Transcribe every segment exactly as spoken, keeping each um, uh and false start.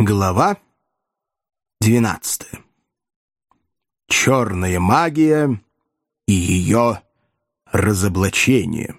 Глава двенадцатая. Черная магия и ее разоблачение.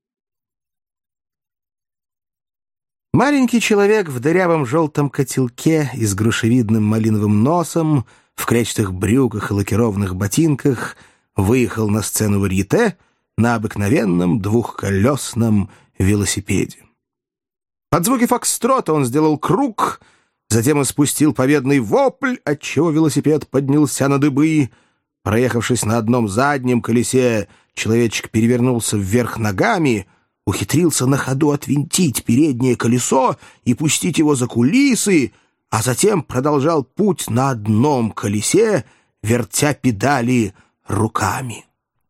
Маленький человек в дырявом желтом котелке и с грушевидным малиновым носом, в клетчатых брюках и лакированных ботинках выехал на сцену варьете на обыкновенном двухколесном велосипеде. Под звуки фокстрота он сделал круг, затем испустил победный вопль, отчего велосипед поднялся на дыбы. Проехавшись на одном заднем колесе, человечек перевернулся вверх ногами, ухитрился на ходу отвинтить переднее колесо и пустить его за кулисы, а затем продолжал путь на одном колесе, вертя педали руками.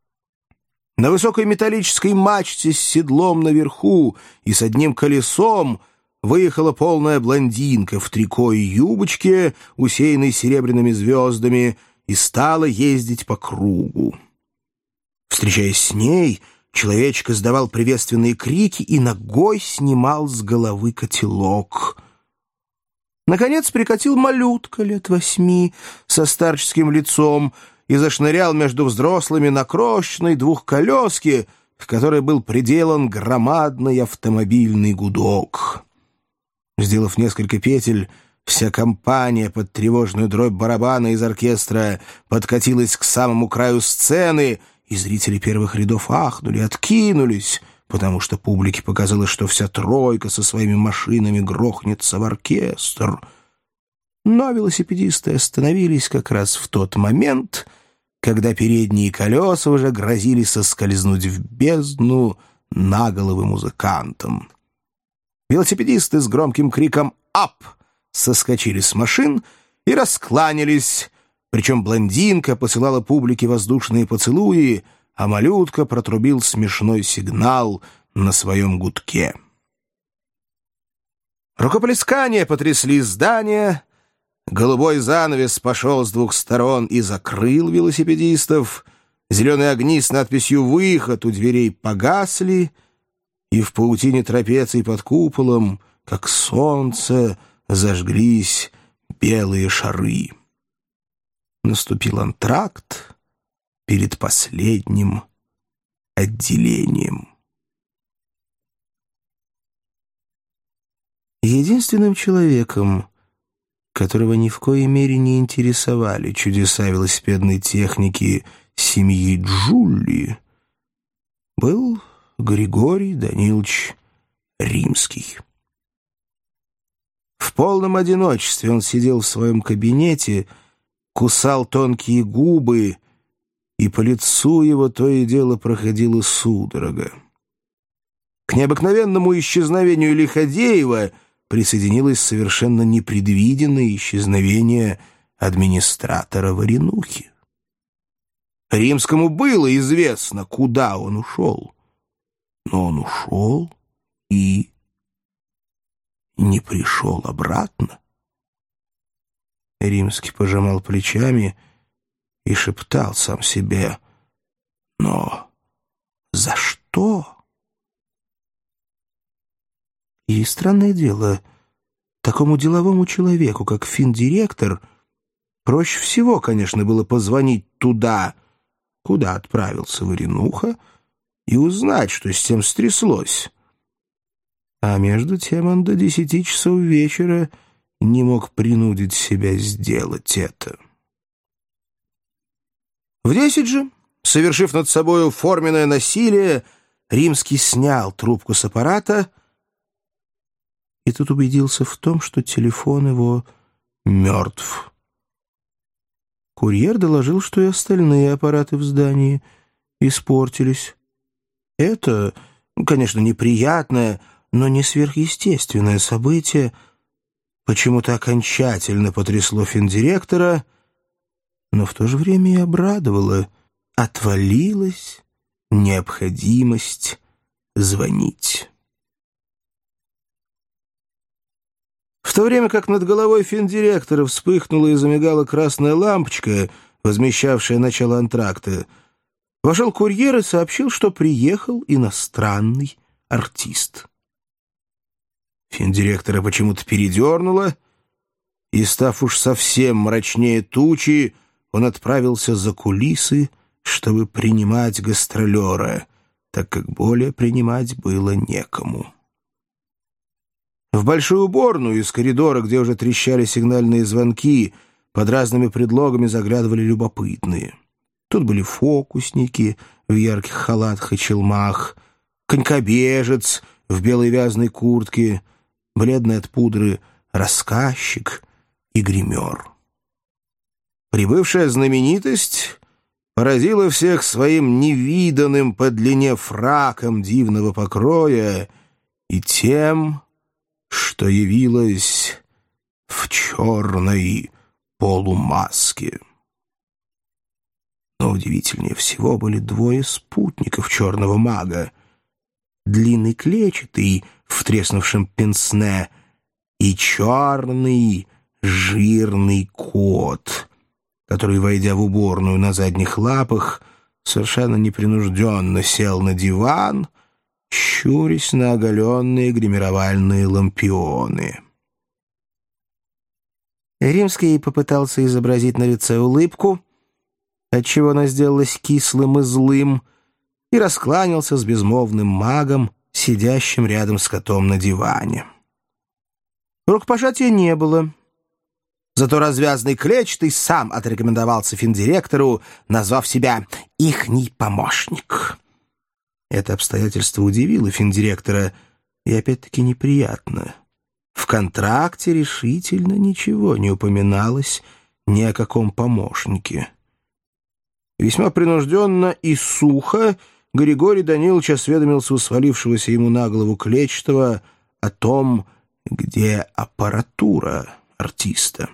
На высокой металлической мачте с седлом наверху и с одним колесом выехала полная блондинка в трико и юбочке, усеянной серебряными звездами, и стала ездить по кругу. Встречаясь с ней, человечек издавал приветственные крики и ногой снимал с головы котелок. Наконец прикатил малютка лет восьми со старческим лицом и зашнырял между взрослыми на крошечной двухколеске, к которой был приделан громадный автомобильный гудок. Сделав несколько петель, вся компания под тревожную дробь барабана из оркестра подкатилась к самому краю сцены, и зрители первых рядов ахнули, откинулись, потому что публике показалось, что вся тройка со своими машинами грохнется в оркестр. Но велосипедисты остановились как раз в тот момент, когда передние колеса уже грозили соскользнуть в бездну на головы музыкантам. Велосипедисты с громким криком «Ап!» соскочили с машин и раскланялись, причем блондинка посылала публике воздушные поцелуи, а малютка протрубил смешной сигнал на своем гудке. Рукоплескания потрясли здание, голубой занавес пошел с двух сторон и закрыл велосипедистов, зеленые огни с надписью «Выход» у дверей погасли, и в паутине трапеций под куполом, как солнце, зажглись белые шары. Наступил антракт перед последним отделением. Единственным человеком, которого ни в коей мере не интересовали чудеса велосипедной техники семьи Джулли, был Григорий Данилович Римский. В полном одиночестве он сидел в своем кабинете, кусал тонкие губы, и по лицу его то и дело проходила судорога. К необыкновенному исчезновению Лиходеева присоединилось совершенно непредвиденное исчезновение администратора Варенухи. Римскому было известно, куда он ушел, но он ушел и не пришел обратно. Римский пожимал плечами и шептал сам себе: «Но за что?» И странное дело, такому деловому человеку, как финдиректор, проще всего, конечно, было позвонить туда, куда отправился Варенуха, и узнать, что с тем стряслось. А между тем он до десяти часов вечера не мог принудить себя сделать это. В десять же, совершив над собою форменное насилие, Римский снял трубку с аппарата и тут убедился в том, что телефон его мертв. Курьер доложил, что и остальные аппараты в здании испортились. Это, конечно, неприятное, но не сверхъестественное событие почему-то окончательно потрясло финдиректора, но в то же время и обрадовало. Отвалилась необходимость звонить. В то время как над головой финдиректора вспыхнула и замигала красная лампочка, возмещавшая начало антракта, вошел курьер и сообщил, что приехал иностранный артист. Финдиректора почему-то передернуло, и, став уж совсем мрачнее тучи, он отправился за кулисы, чтобы принимать гастролера, так как более принимать было некому. В большую уборную из коридора, где уже трещали сигнальные звонки, под разными предлогами заглядывали любопытные. Тут были фокусники в ярких халатах и челмах, конькобежец в белой вязаной куртке, бледный от пудры рассказчик и гример. Прибывшая знаменитость поразила всех своим невиданным по длине фраком дивного покроя и тем, что явилась в черной полумаске. Но удивительнее всего были двое спутников черного мага: длинный клетчатый в треснувшем пенсне и черный жирный кот, который, войдя в уборную на задних лапах, совершенно непринужденно сел на диван, щурясь на оголенные гримировальные лампионы. Римский попытался изобразить на лице улыбку, отчего она сделалась кислым и злым, и раскланялся с безмолвным магом, сидящим рядом с котом на диване. Рукопожатия не было. Зато развязный клетчатый сам отрекомендовался финдиректору, назвав себя «ихний помощник». Это обстоятельство удивило финдиректора и опять-таки неприятно. В контракте решительно ничего не упоминалось ни о каком помощнике. Весьма принужденно и сухо Григорий Данилович осведомился у свалившегося ему на голову клетчатого о том, где аппаратура артиста.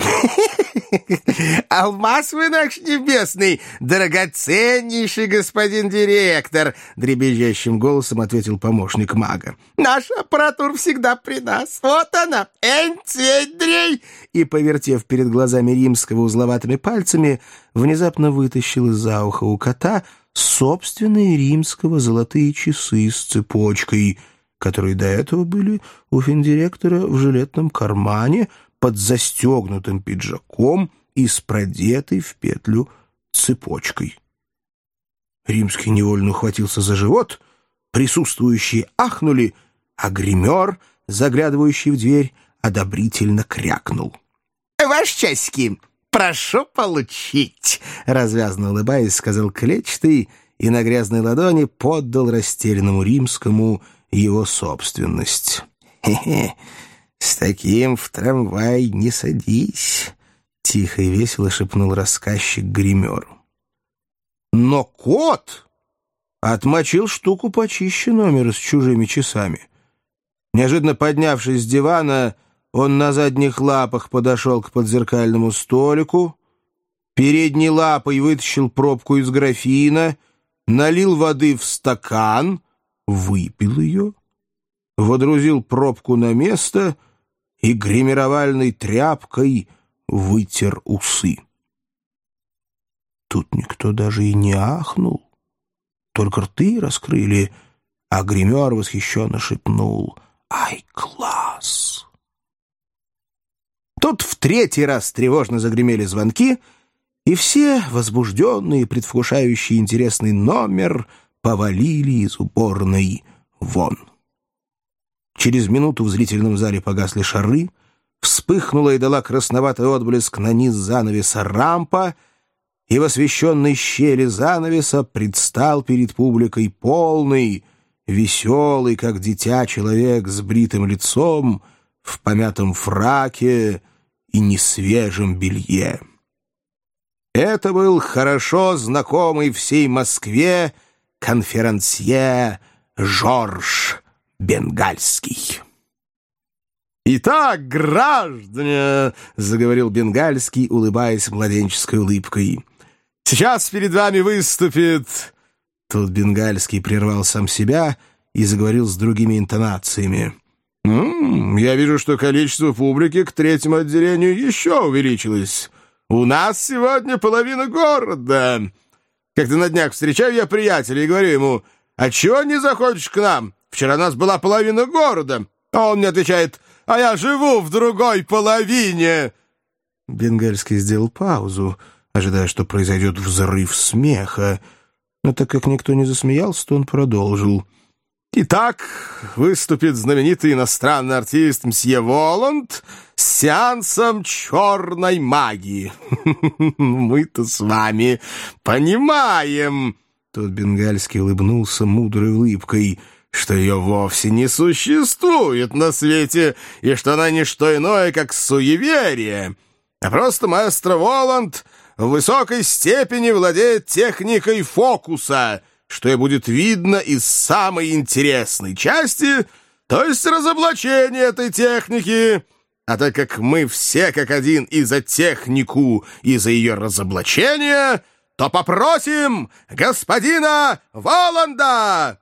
«Алмаз вы наш небесный, драгоценнейший господин директор!» — дребезжащим голосом ответил помощник мага. «Наша аппаратура всегда при нас. Вот она, энцвейдрей!» И, повертев перед глазами Римского узловатыми пальцами, внезапно вытащил из-за уха у кота собственные Римского золотые часы с цепочкой, которые до этого были у финдиректора в жилетном кармане, под застегнутым пиджаком и с продетой в петлю цепочкой. Римский невольно ухватился за живот, присутствующие ахнули, а гример, заглядывающий в дверь, одобрительно крякнул. «Ваши часики, прошу получить!» — развязно улыбаясь, сказал клетчатый и на грязной ладони поддал растерянному Римскому его собственность. «Хе-хе! С таким в трамвай не садись!» — тихо и весело шепнул рассказчик гримеру. Но кот отмочил штуку почище номера с чужими часами. Неожиданно поднявшись с дивана, он на задних лапах подошел к подзеркальному столику, передней лапой вытащил пробку из графина, налил воды в стакан, выпил ее, водрузил пробку на место и гримировальной тряпкой вытер усы. Тут никто даже и не ахнул, только рты раскрыли, а гример восхищенно шепнул: «Ай, класс!» Тут в третий раз тревожно загремели звонки, и все, возбужденные, предвкушающие интересный номер, повалили из уборной вон. Через минуту в зрительном зале погасли шары, вспыхнула и дала красноватый отблеск на низ занавеса рампа, и в освещенной щели занавеса предстал перед публикой полный, веселый, как дитя, человек с бритым лицом, в помятом фраке и несвежем белье. Это был хорошо знакомый всей Москве конферансье Жорж Бенгальский. «Итак, граждане!» — заговорил Бенгальский, улыбаясь младенческой улыбкой. «Сейчас перед вами выступит...» Тут Бенгальский прервал сам себя и заговорил с другими интонациями. «М-м, я вижу, что количество публики к третьему отделению еще увеличилось. У нас сегодня половина города. Как-то на днях встречаю я приятеля и говорю ему: «А чего не заходишь к нам? Вчера нас была половина города». А он мне отвечает: а я живу в другой половине!» Бенгальский сделал паузу, ожидая, что произойдет взрыв смеха. Но так как никто не засмеялся, то он продолжил. «Итак, выступит знаменитый иностранный артист мсье Воланд с сеансом черной магии. Мы-то с вами понимаем...» Тут Бенгальский улыбнулся мудрой улыбкой, что ее вовсе не существует на свете, и что она не что иное, как суеверие, а просто маэстро Воланд в высокой степени владеет техникой фокуса, что и будет видно из самой интересной части, то есть разоблачения этой техники. А так как мы все как один и за технику, и за ее разоблачение, то попросим господина Воланда!»